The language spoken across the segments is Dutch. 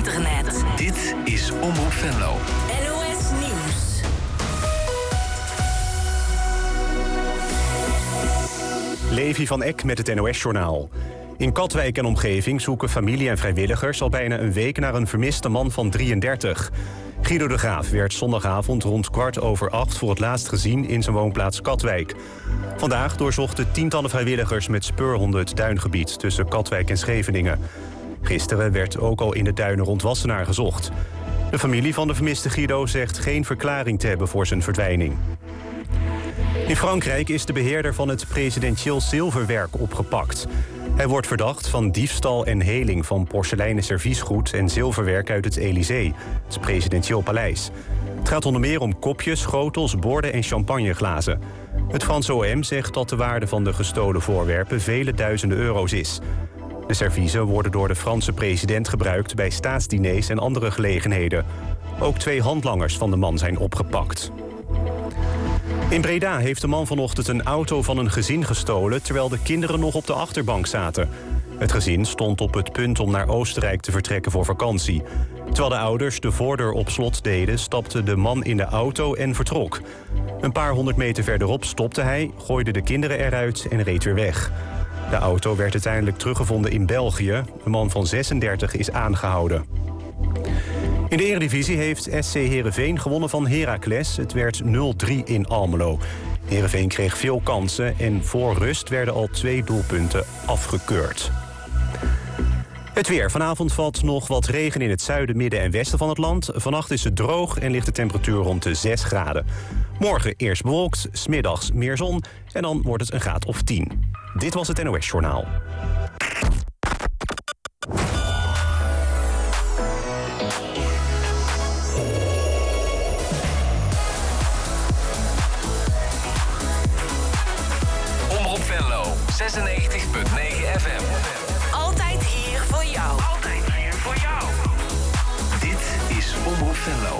internet. Dit is Omroep Venlo. NOS Nieuws. Levi van Eck met het NOS-journaal. In Katwijk en omgeving zoeken familie en vrijwilligers al bijna een week naar een vermiste man van 33. Guido de Graaf werd zondagavond rond 7:15 voor het laatst gezien in zijn woonplaats Katwijk. Vandaag doorzochten tientallen vrijwilligers met speurhonden het duingebied tussen Katwijk en Scheveningen. Gisteren werd ook al in de duinen rond Wassenaar gezocht. De familie van de vermiste Guido zegt geen verklaring te hebben voor zijn verdwijning. In Frankrijk is de beheerder van het presidentieel zilverwerk opgepakt. Hij wordt verdacht van diefstal en heling van porseleinen serviesgoed en zilverwerk uit het Élysée, het presidentieel paleis. Het gaat onder meer om kopjes, schotels, borden en champagneglazen. Het Franse OM zegt dat de waarde van de gestolen voorwerpen vele duizenden euro's is. De serviezen worden door de Franse president gebruikt bij staatsdiners en andere gelegenheden. Ook 2 handlangers van de man zijn opgepakt. In Breda heeft de man vanochtend een auto van een gezin gestolen terwijl de kinderen nog op de achterbank zaten. Het gezin stond op het punt om naar Oostenrijk te vertrekken voor vakantie. Terwijl de ouders de voordeur op slot deden, stapte de man in de auto en vertrok. Een paar 100 meter verderop stopte hij, gooide de kinderen eruit en reed weer weg. De auto werd uiteindelijk teruggevonden in België. Een man van 36 is aangehouden. In de Eredivisie heeft SC Heerenveen gewonnen van Heracles. Het werd 0-3 in Almelo. Heerenveen kreeg veel kansen en voor rust werden al 2 doelpunten afgekeurd. Het weer. Vanavond valt nog wat regen in het zuiden, midden en westen van het land. Vannacht is het droog en ligt de temperatuur rond de 6 graden. Morgen eerst bewolkt, 's middags meer zon en dan wordt het een graad of 10. Dit was het NOS Journaal. Omroep Venlo, 96.9 FM. Altijd hier voor jou. Altijd hier voor jou. Dit is Omroep Venlo.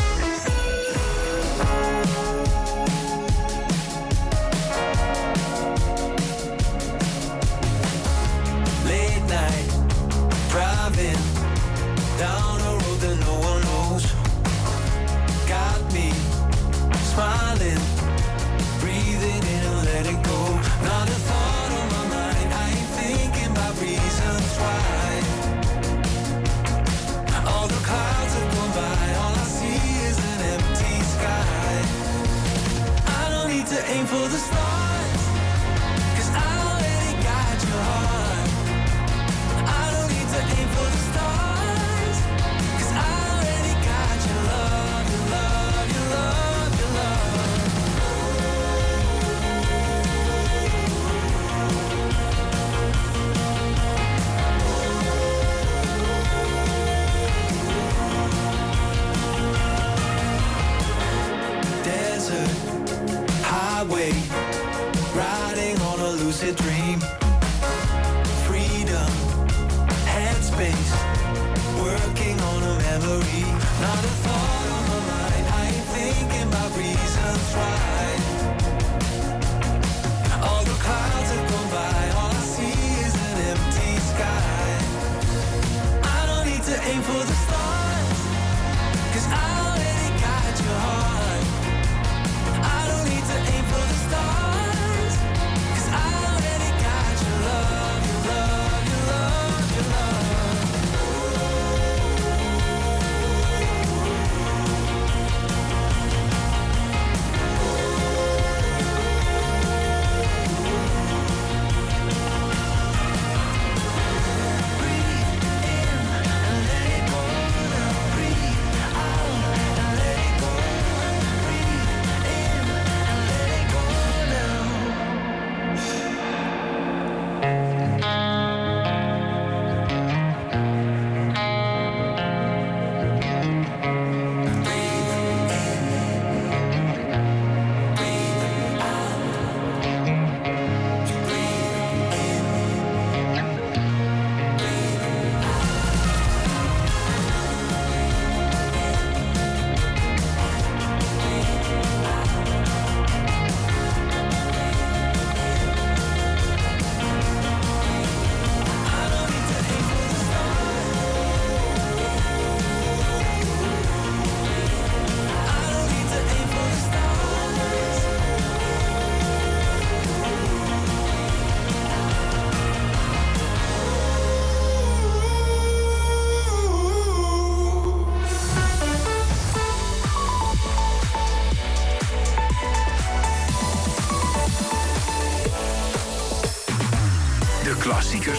Late night, driving down a road that no one knows. Got me smiling, breathing in and letting go. Not a thought on my mind, I ain't thinking about reasons why. All the clouds have gone by, all I see is an empty sky. I don't need to aim for the stars, 'cause I already got your heart. I don't need to aim for the stars, 'cause I already got your love, your love, your love, your love. Desert, highway, riding on a lucid dream. Freedom, headspace, working on a memory. Not a thought on my mind, I ain't thinking about reasons why. All the clouds have gone by, all I see is an empty sky. I don't need to aim for the stars, 'cause I already got your heart. I don't need to aim for the stars, 'cause I already got your love, your love, your love, your love. Breathe in and let it go.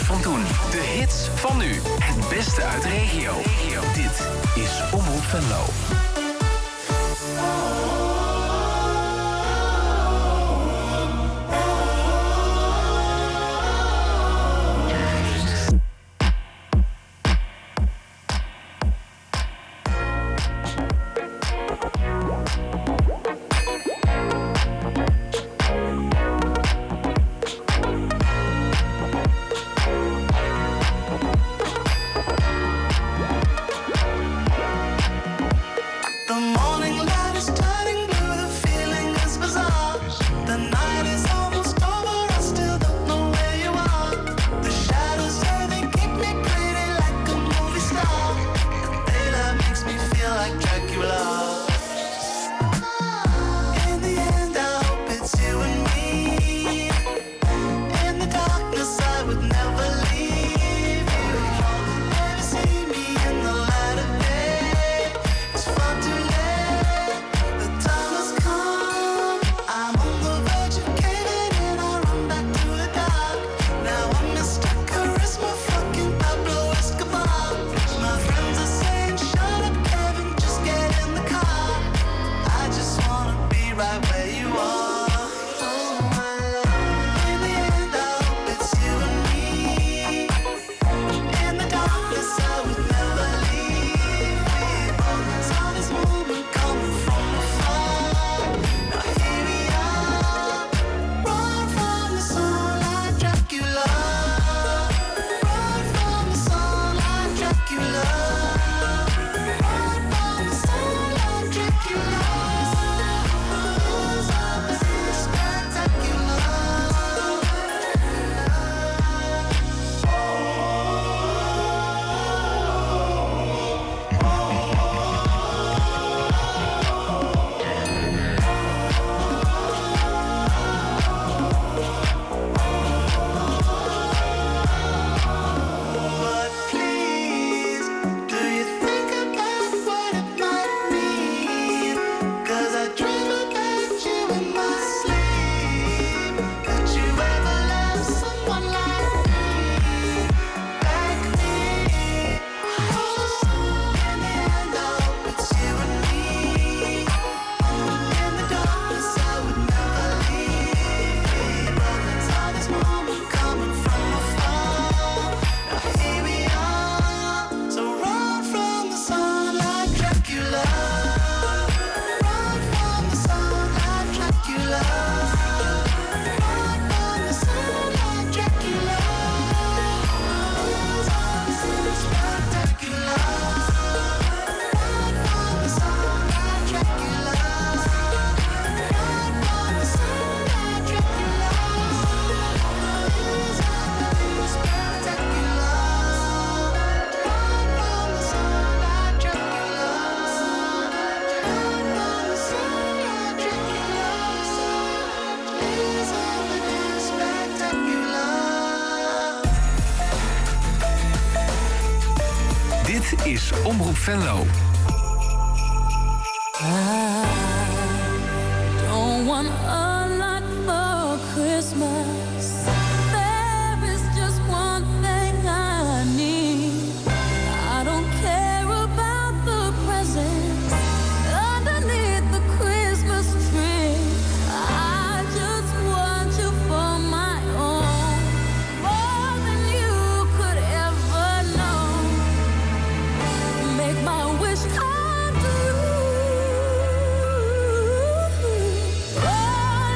van toen. De hits van nu. Het beste uit de regio. Dit is Omroep Venlo. Dit is Omroep Venlo. Don't want a lot for Christmas. There is just one thing I need. I don't care about the presents underneath the Christmas tree. I just want you for my own, more than you could ever know. Make my wish come true.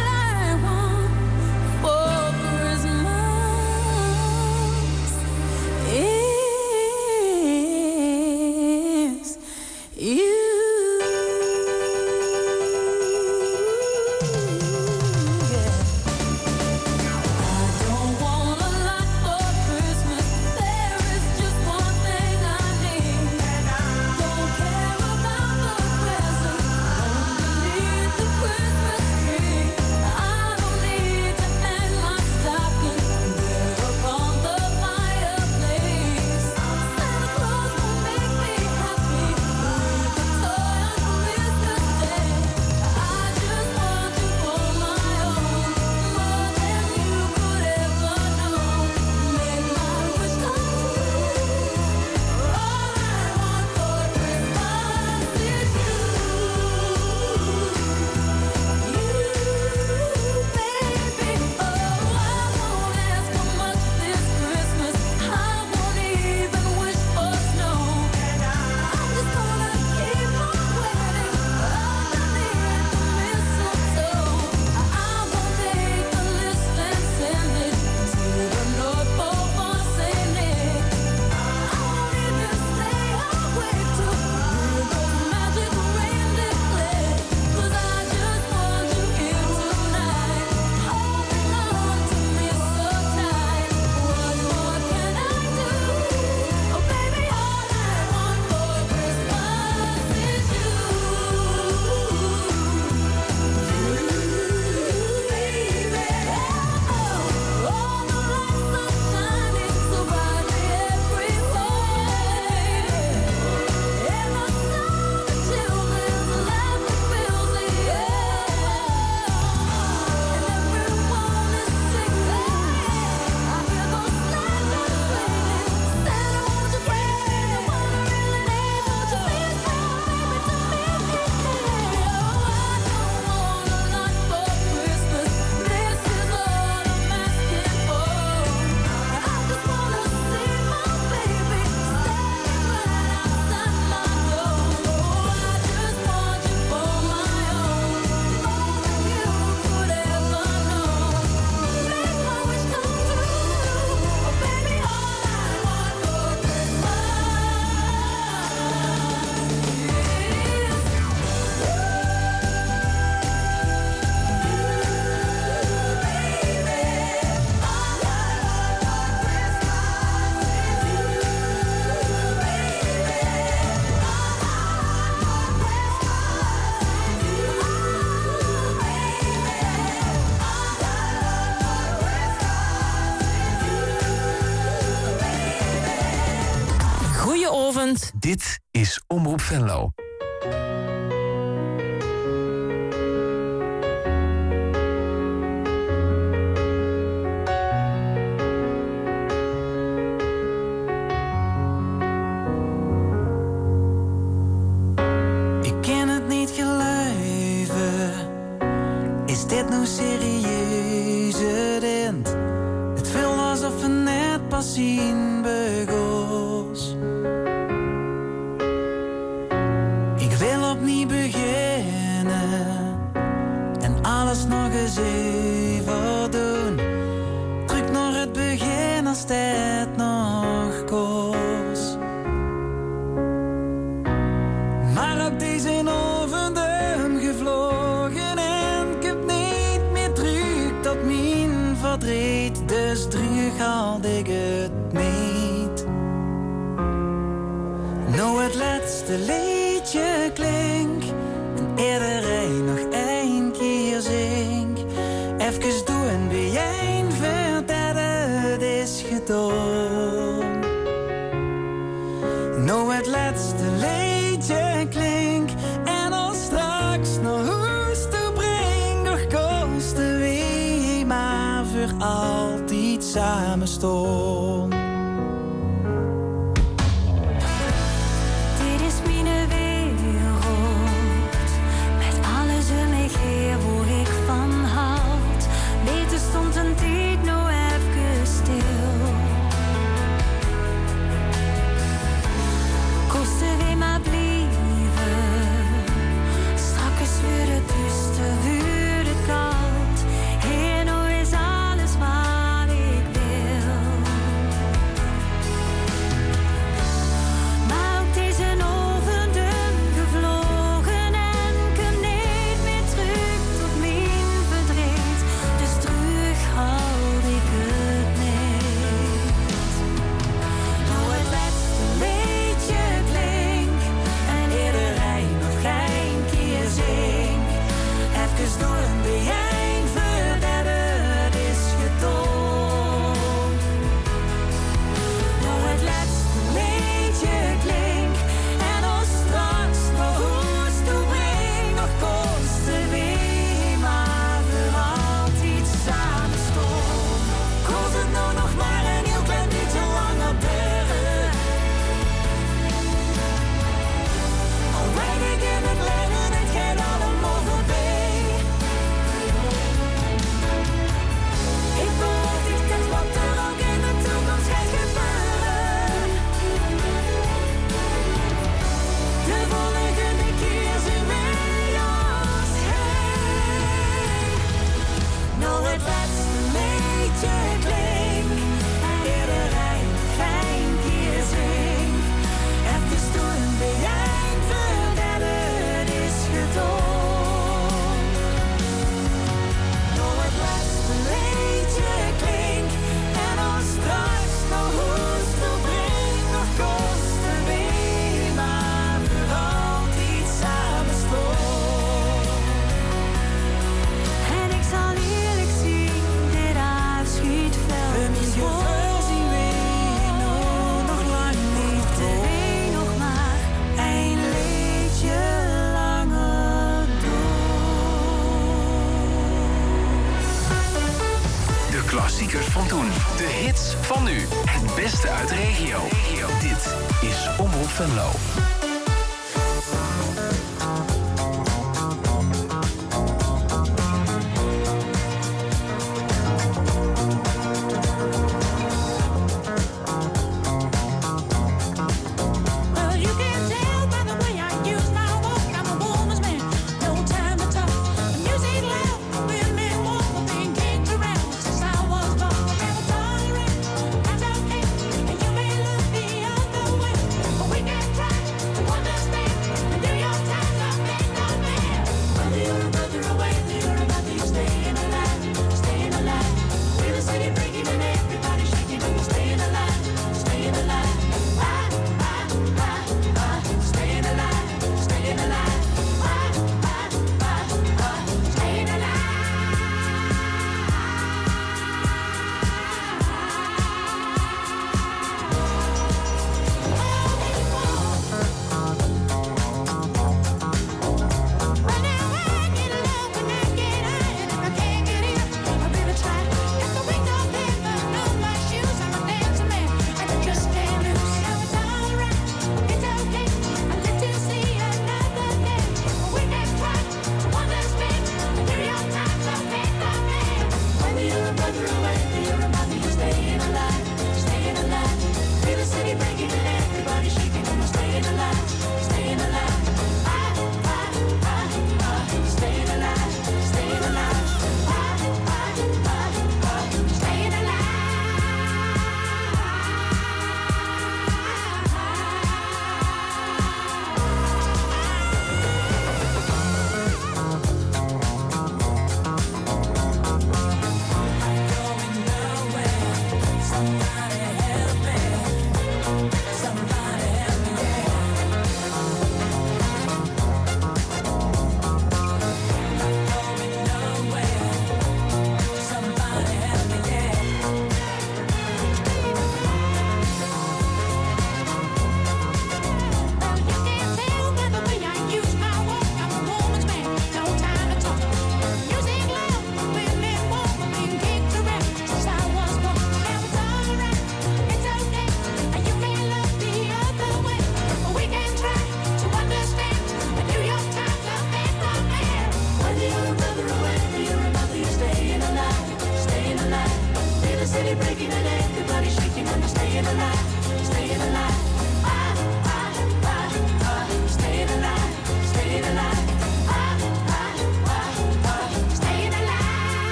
ochtend. Dit is Omroep Venlo. Ik kan het niet geloven. Is dit nou serieus het eind? Het voelt alsof we net pas zien begonnen. Ik wil opnieuw beginnen en alles nog eens even doen. Terug naar het begin als het nog kost. Maar op deze overdum gevlogen en ik heb niet meer terug tot mijn verdriet. Dus terug haalde ik het niet. Nou het laatste liedje klink en iedereen nog één keer zing. Even doen bij jij dat het is gedaan. Nou het laatste liedje klink en als straks nog huis toe breng, nog kosten we maar voor altijd samen staan. Dit is mijn wereld, met alles om me heen waar ik van houd. Beter stond een tijd nou even stil. Kosten we maar blijven, straks wordt het duister, wordt het koud. Hier nou is alles wat ik wil. Maar ook deze overdum gevlogen en kan niet meer terug tot mijn verdriet. Dus terug houd ik het niet. Nou het laatste liedje klink en iedereen nog geen keer zing. Even door een bijeen voordat het is gedaan. Nou het laatste liedje klink en als straks nog hoes toe breng, nog kosten we maar voor altijd samen staan. Kost het nou nog maar een heel klein beetje langer duren. Al weet ik in het leven, het gaat allemaal voorbij. Ik beloof dit dat wat er ook in de toekomst gaat gebeuren. De volgende keer zien wij ons heen. Nou het laatste liedje klink en iedereen geen keer zing. Even doen bij jij voordat het is gedaan. Nou het laatste liedje klink en als straks nog hoes toe breng, nog kosten we maar voor altijd samen staan. En ik zal eerlijk zien, dit afschiet fel Mijn gevoel zien we nou nog lang niet de wee nog maar een liedje langer De klassiekers van toen. De hits van nu. Het beste uit de regio. Dit is Omroep Venlo. Well, you can tell by the way I use my walk, I'm a woman's man, no time to talk. The music loud, been me walk, been kicked around since I was born. Never tolerate, that's okay, and you may look the other way, but we can try.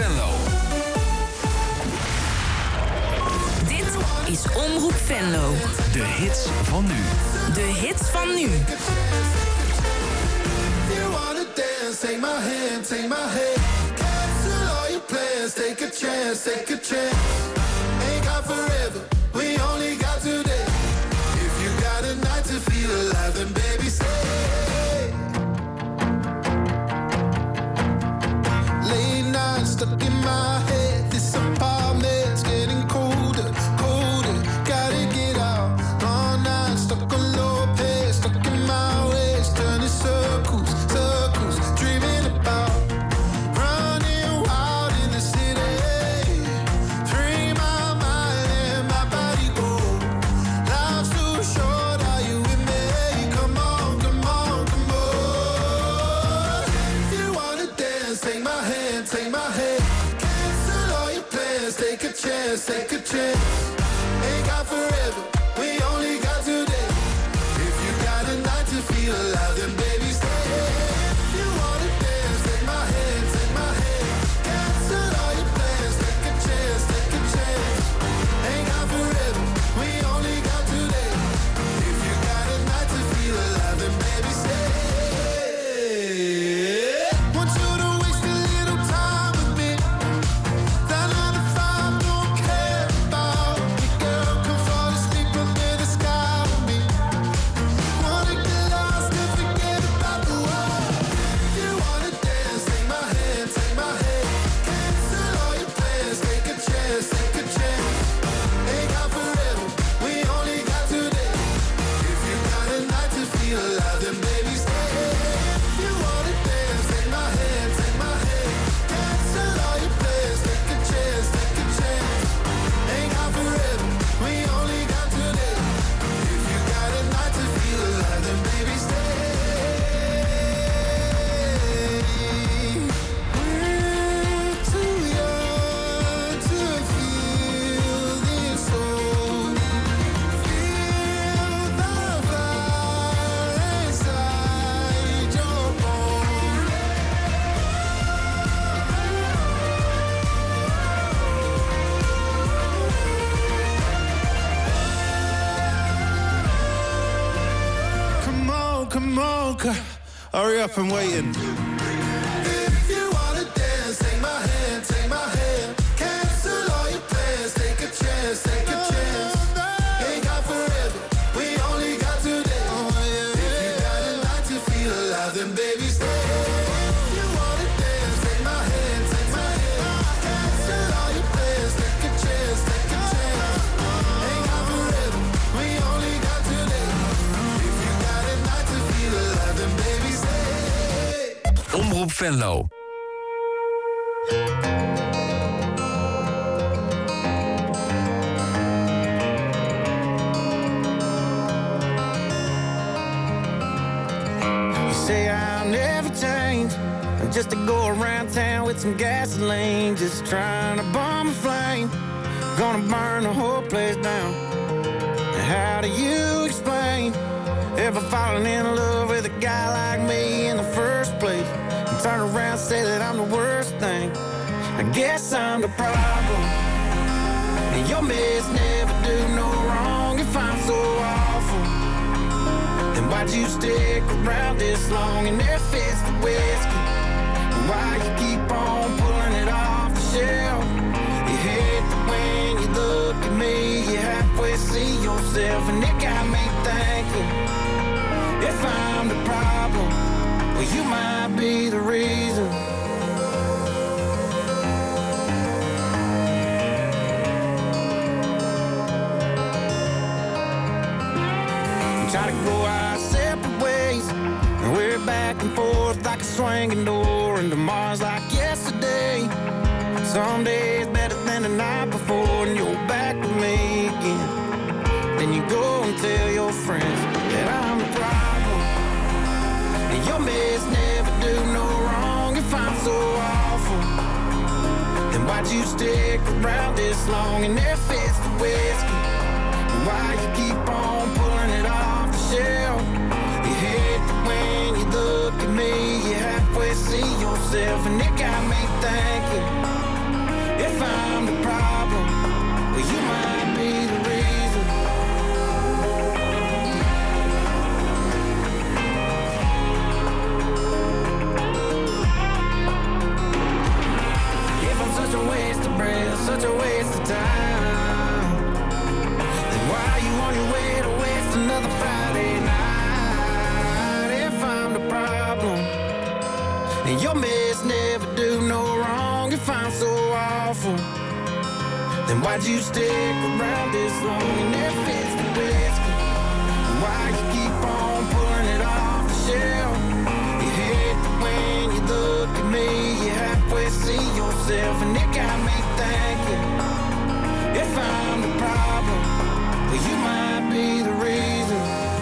Venlo. Dit is Omroep Venlo. De hits van nu. De hits van nu. You wanna dance, take my hand, take my hand. Cancel all your plans, take a chance, take a chance. Ain't got forever, we only got today. If you got a night to feel alive, then baby stay. Late night stuck in my head, this apartment's getting colder, colder. Gotta get out, all night stuck on low pace, stuck in my ways, turning circles, circles, dreaming about running wild in the city. Free my mind and my body go. Life's too short, are you with me? Come on, come on, come on. If you wanna dance, take my hand, take my hand. Cancel all your plans, take a chance, take a chance. Ain't got forever, we only got today. If you got a night to feel alive, then baby stay. If you wanna dance, take my hand, take my hand. Cancel all your plans, take a chance, take a chance. Ain't got forever, we only got today. If you got a night to feel alive, then baby stay. Want you to waste a little time with me. That 9 to 5 don't care about me, girl. Come fall asleep under the sky with me. Wanna get lost and forget about the world. If you wanna dance, take my hand, take my hand. Cancel all your plans, take a chance, take a chance. Ain't got forever, we only got today. If you got a night to feel alive, then baby stay. If you wanna dance, take my hand, take my hand. Cancel all your plans, take a chance, take a chance. Ain't got forever, we only got today. If you got a night to feel alive, then baby stay. We're too young to feel this old. Feel the fire inside your bones. Come on, hurry up, I'm waiting. If you wanna dance, take my hand, take my hand. Cancel all your plans, take a chance, take a chance. Ain't got forever, we only got today. If you got a night to feel alive, then baby stay. If you wanna dance, take my hand, take my hand. Cancel all your plans, take a chance, take a chance. Ain't got forever, we only got today. If you got a night to feel alive, then baby stay. Omroep Venlo. You say I'll never change. I'm just to go around town with some gasoline, just trying to bomb a flame. Gonna burn the whole place down. How do you explain ever falling in love with a guy like me in the first place? And turn around and say that I'm the worst thing. I guess I'm the problem. And your mess never do no wrong. If I'm so awful, then why'd you stick around this long? And if it's the whiskey, then why you keep on pulling it off the shelf? You hate that when you look at me, you halfway see yourself. And it got me thinking, if I'm the problem, well, you might be the reason. Try to go our separate ways, and we're back and forth like a swinging door, and tomorrow's like yesterday. Some days better than the night before, and you're back with me again. Then you go and tell your friends that I'm the problem, and your mess never do no wrong. If I'm so awful, then why'd you stick around this long? And if it's the whiskey, why you keep on pulling it off the shelf? You hate that when you look at me, you halfway see yourself. And it got me thinking, And your mess never do no wrong. If I'm so awful, then why'd you stick around this long? And if it's the best, then why you keep on pulling it off the shelf? You hate that when you look at me, you halfway see yourself. And it got me thinking, if I'm the problem, well, you might be the reason.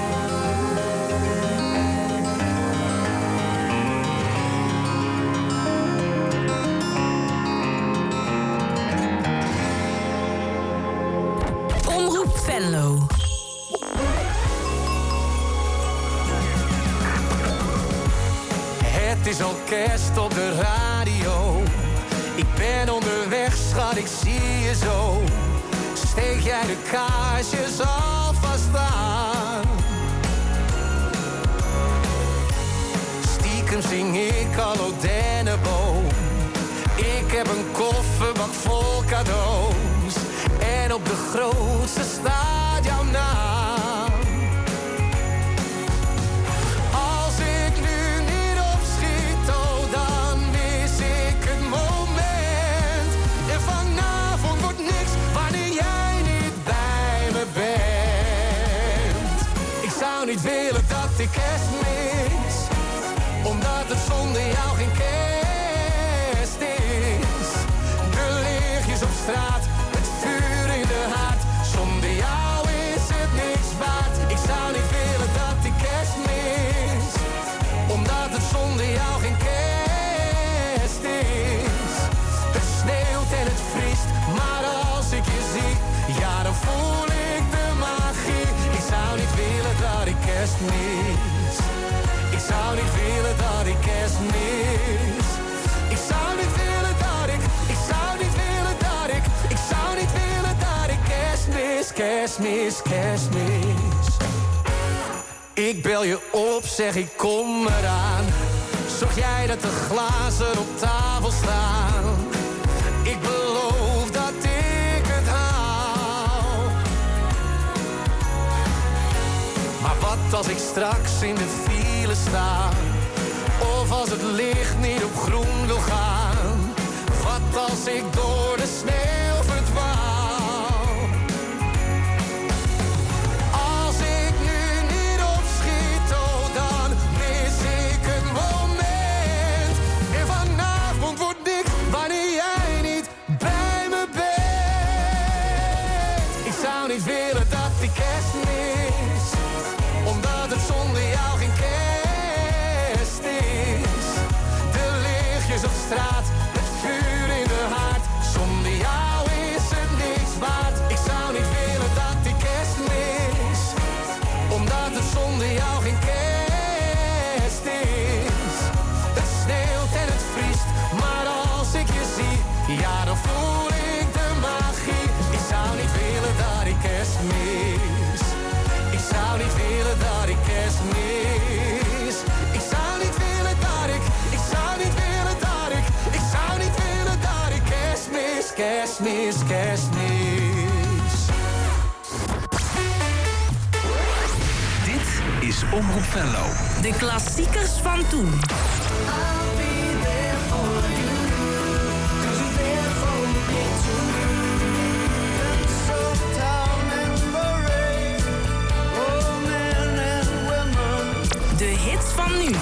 Omroep Venlo. Het is al kerst op de radio. Ik ben onderweg, schat, ik zie je zo. Steek jij de kaarsjes alvast aan? Stiekem zing ik Hallo Denneboom. Ik heb een kofferbak vol cadeaus. En op de grootste staat jouw naam. Als ik nu niet opschiet, oh, dan mis ik het moment. En vanavond wordt niks wanneer jij niet bij me bent. Ik zou niet willen dat ik kerst mis, omdat het zonder jou geen kerst is. De lichtjes op straat, het vuur in de haard. Zonder jou is het niks waard. Ik zou niet willen dat ik kerst mis, omdat het zonder jou geen kerst is. Het sneeuwt en het vriest, maar als ik je zie, ja, dan voel ik de magie. Ik zou niet willen dat ik kerst mis. Ik zou niet willen dat ik kerst mis. Ik zou niet willen dat ik zou niet willen dat ik zou niet willen dat ik kerst mis, kerst mis, kerst mis. Ik bel je op, zeg ik kom eraan. Zorg jij dat de glazen op tafel staan. Ik beloof dat ik het haal. Maar wat als ik straks in de file sta? Of als het licht niet op groen wil gaan? Wat als ik door de sneeuw verdwaal? Als ik nu niet opschiet, oh, dan mis ik het moment. En vanavond wordt niks wanneer jij niet bij me bent. Ik zou niet willen dat ik kerst mis, omdat het zonder jou geen kerst is. De lichtjes op straat, het vuur in de haard. Zonder jou is het niks waard. Ik zou niet willen dat ik kerst mis, omdat het zonder jou geen kerst is. Het sneeuwt en het vriest, maar als ik je zie, ja, dan voel ik de magie. Ik zou niet willen dat ik kerst mis. Ik zou niet willen dat ik kerst mis. Ik zou niet willen dat ik zou niet willen dat ik zou niet willen dat ik kerst mis, kerst mis, kerst mis. Dit is Omroep Venlo. De klassiekers van toen. De hits van nu.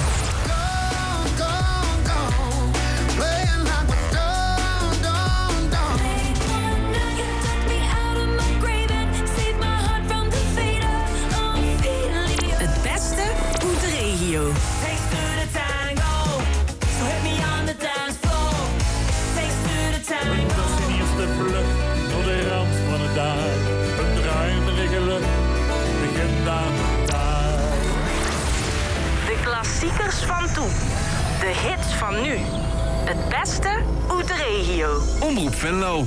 Het beste uit de regio. Dat is de eerste vlucht door de rand van het daar. Een ruimerige lucht begint aan de taal. De klassiekers van toen. De hits van nu. Het beste uit de regio. Omroep Venlo.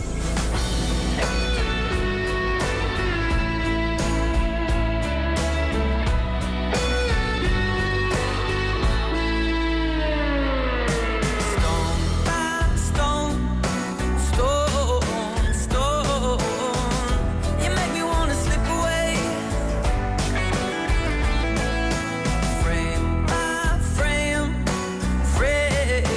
Frame by frame, frame.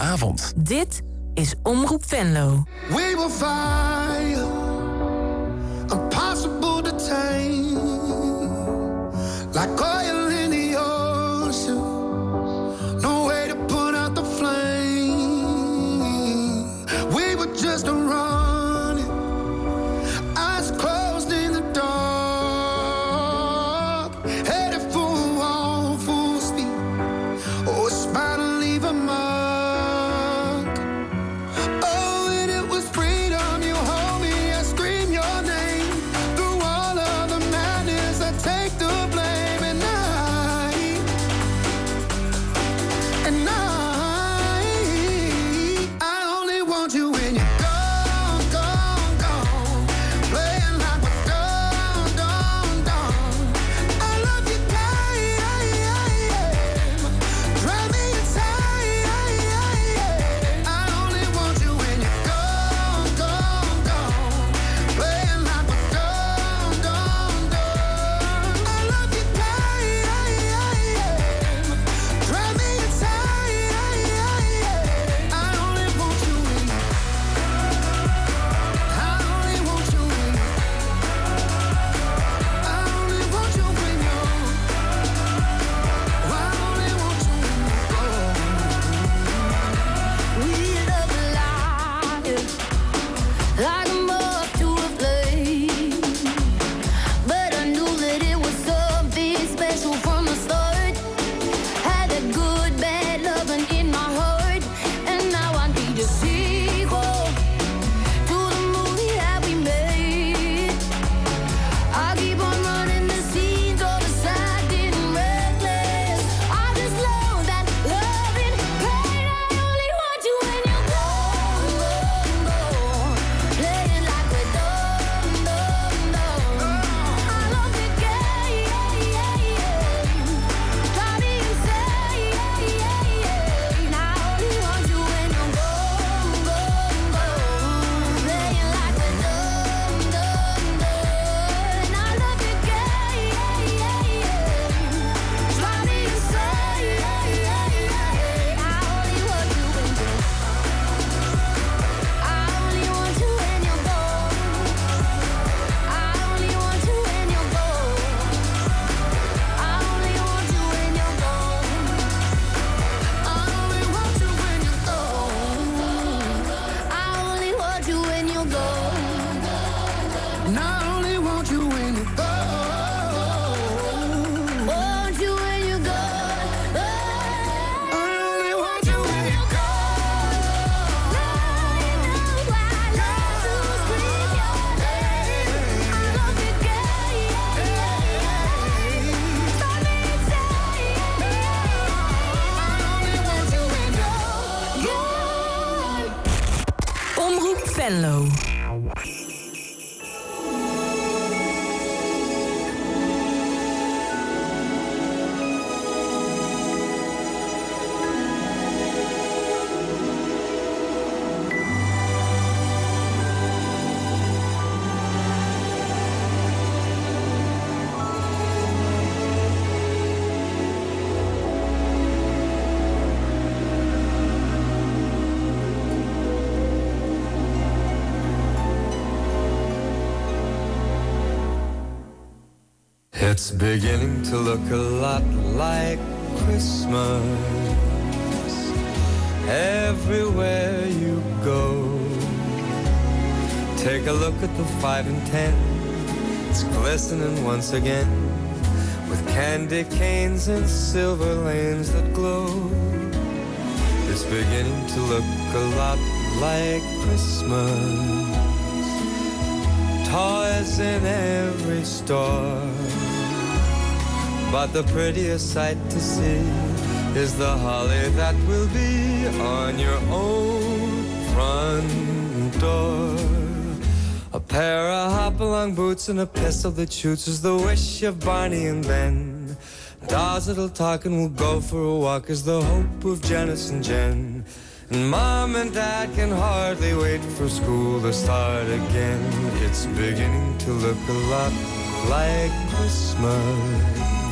avond. Dit is Omroep Venlo. We will fire, impossible to tame, like oil in the ocean, no way to put out the flame. We were just running, eyes closed in the dark, headed for a wall full speed. Oh, it's bound to leave a mark. Venlo. It's beginning to look a lot like Christmas everywhere you go. Take a look at the 5 and 10. It's glistening once again with candy canes and silver lanes that glow. It's beginning to look a lot like Christmas. Toys in every store, but the prettiest sight to see is the holly that will be on your own front door. A pair of hop-along boots and a pistol that shoots is the wish of Barney and Ben. Dolls that'll talk and will go for a walk is the hope of Janice and Jen. And Mom and Dad can hardly wait for school to start again. It's beginning to look a lot like Christmas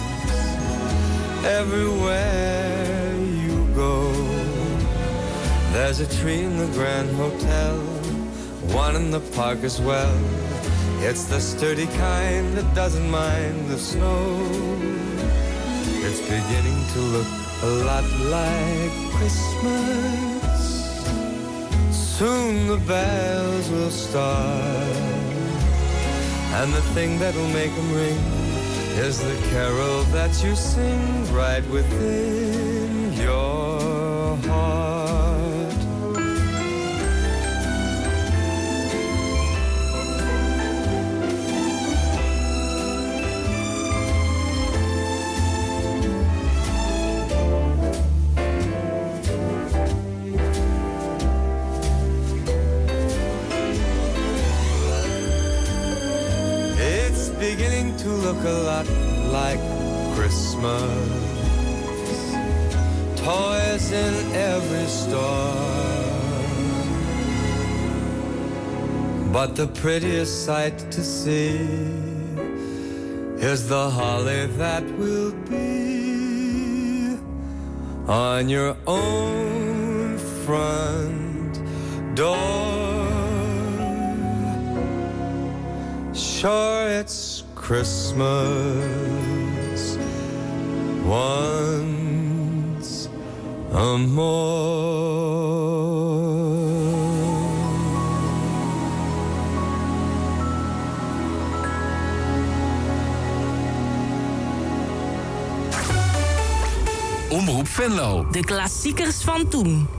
everywhere you go. There's a tree in the Grand Hotel, one in the park as well. It's the sturdy kind that doesn't mind the snow. It's beginning to look a lot like Christmas. Soon the bells will start, and the thing that'll make them ring is the carol that you sing right within your heart. Beginning to look a lot like Christmas. Toys in every store, but the prettiest sight to see is the holly that will be on your own front door. Sure, it's Christmas once more. Omroep Venlo. De klassiekers van toen.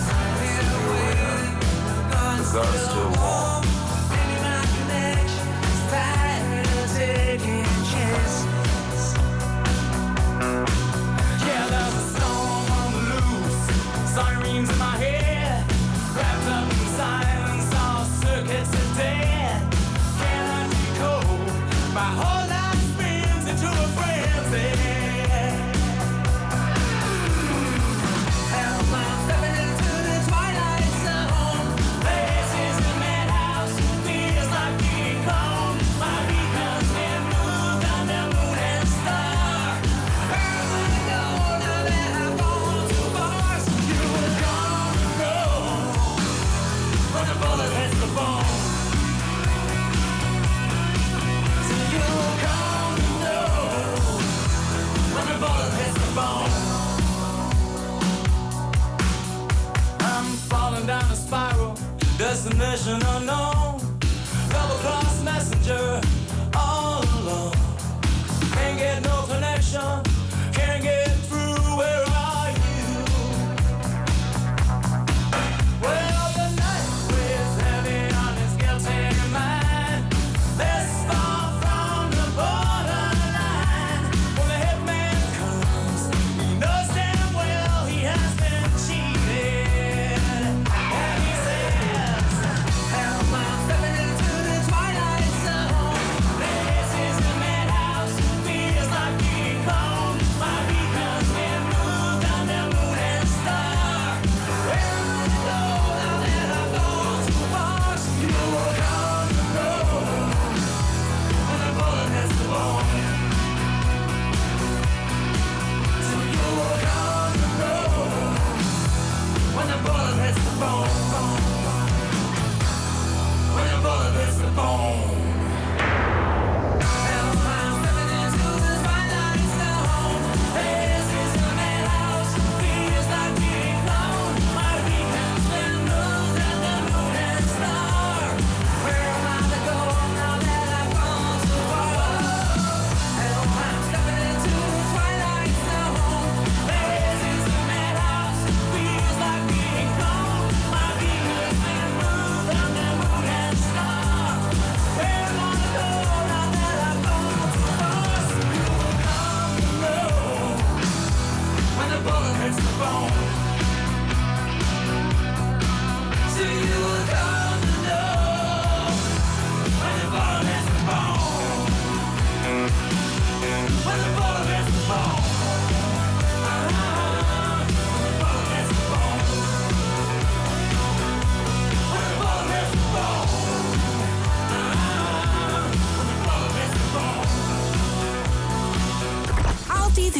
Guns still warm.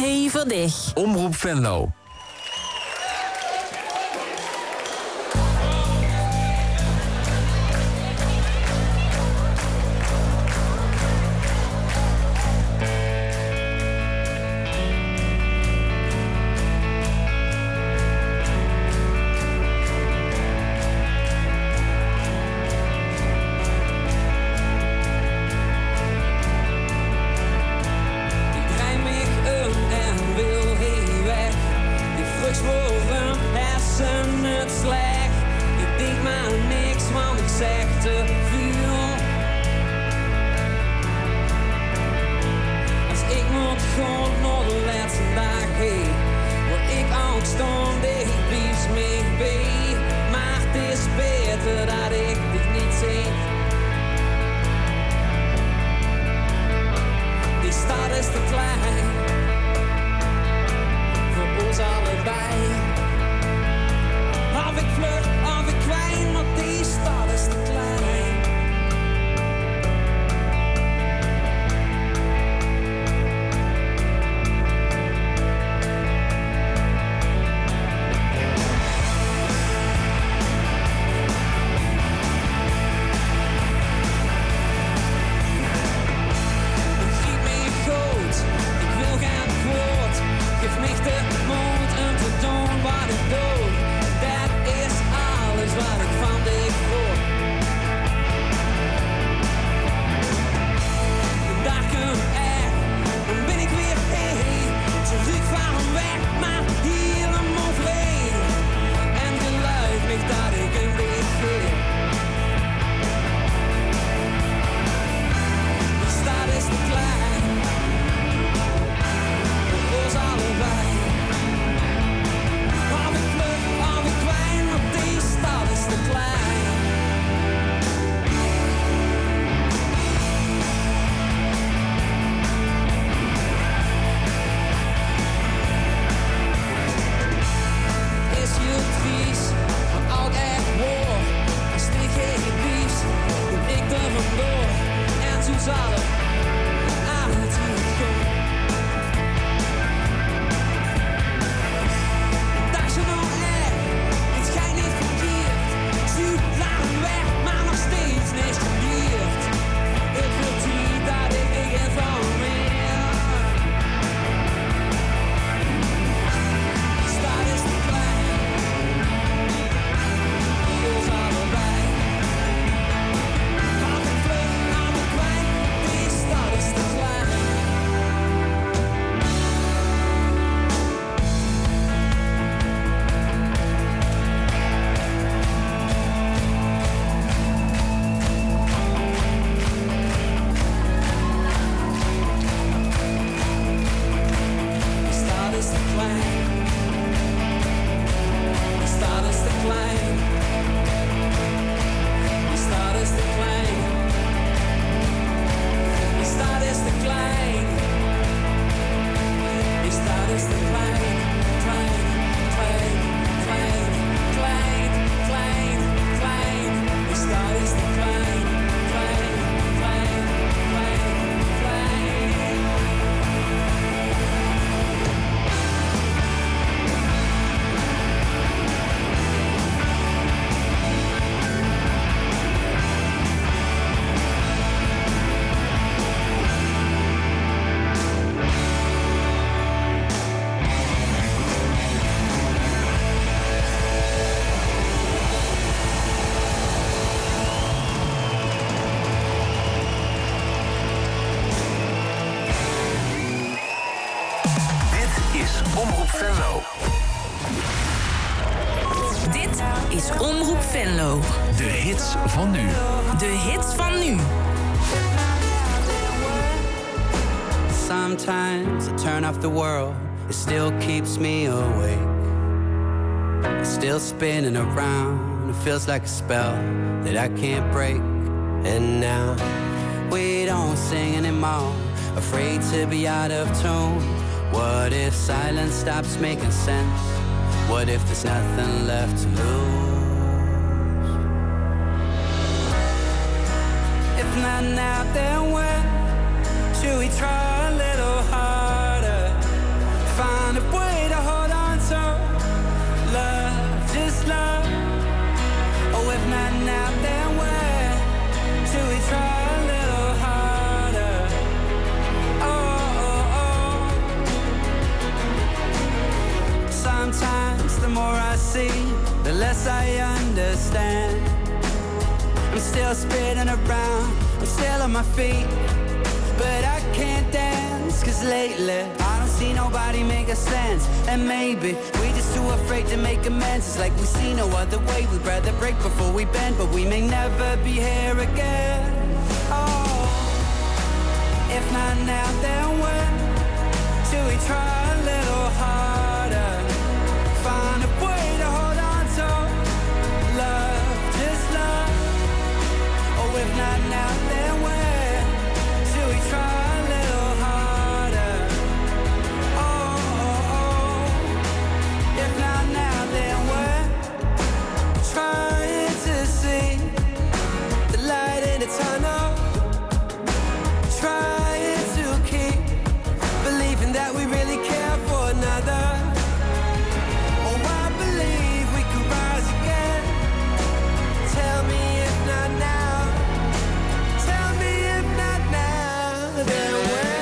hevig. Omroep Venlo. Omroep Venlo. Dit is Omroep Venlo. De hits van nu. De hits van nu. Sometimes I turn off the world, it still keeps me awake. It's still spinning around, it feels like a spell that I can't break. And now we don't sing anymore, afraid to be out of tune. What if silence stops making sense? What if there's nothing left to lose? If not now, then when? Should we try a little harder? still spinning around. I'm still on my feet, but I can't dance. Cause lately I don't see nobody making sense. And maybe we just too afraid to make amends. It's like we see no other way. We'd rather break before we bend, but we may never be here again. Oh, if not now, then when? Should we try a little harder? Find a way to hold on to love, just love. Oh, if not now, then when? Should we try a little harder? Oh, oh, oh. If not now, then when? Trying to see the light in the tunnel. Trying to keep believing that we really care for another. Oh, I believe we can rise again. Tell me if not now. Tell me if not now, then when?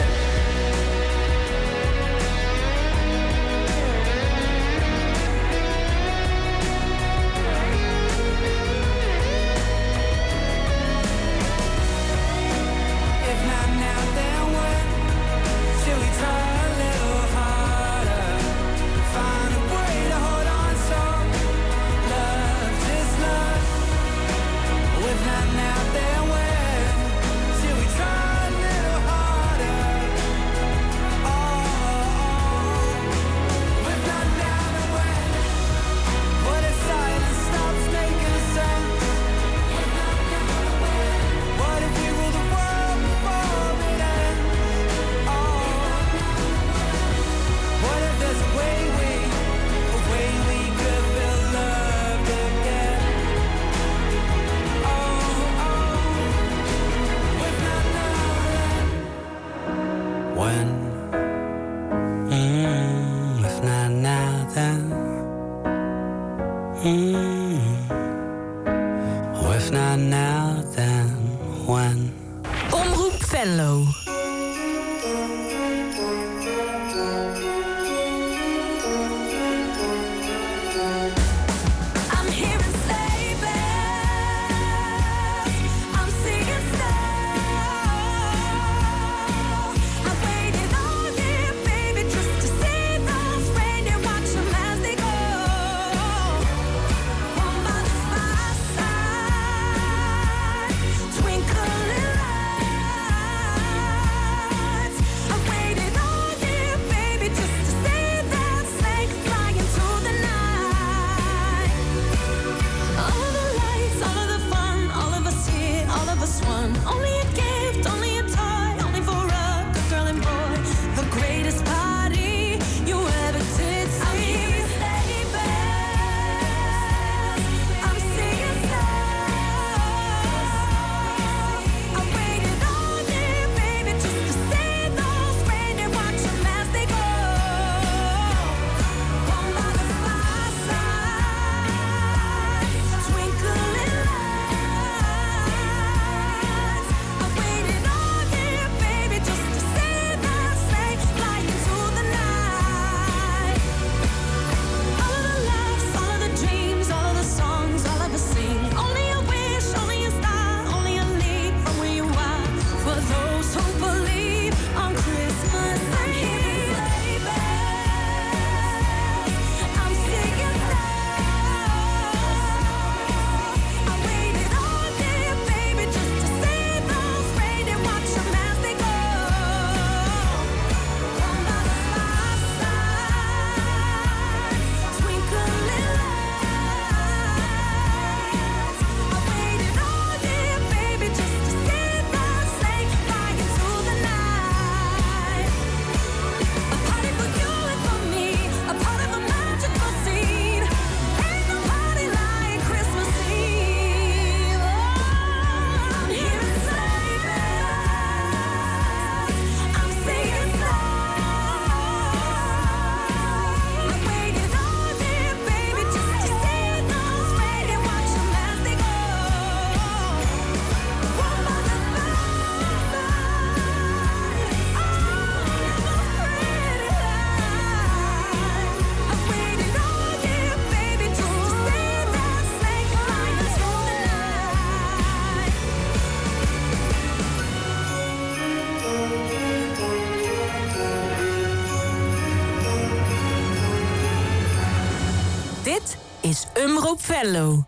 If not now, then when? Should we try a little harder? Find a way to hold on to love, just love. Oh, if not now, then when? Should we try a little harder? Oh, oh, oh. If not now, then when? What if silence stops making sense? What if we rule the world before it ends? Oh, what if there's a way we could feel loved again? Oh, oh, if not now, then when? If not now, then oh, if not now, then when? Omroep Venlo. I'm hearing sleigh bells. I'm seeing snow. I've waited all year, baby, just to see those reindeer, watch them as they go. One by the fireside, twinkling lights. is Omroep Venlo.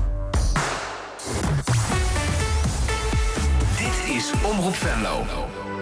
Omroep Venlo.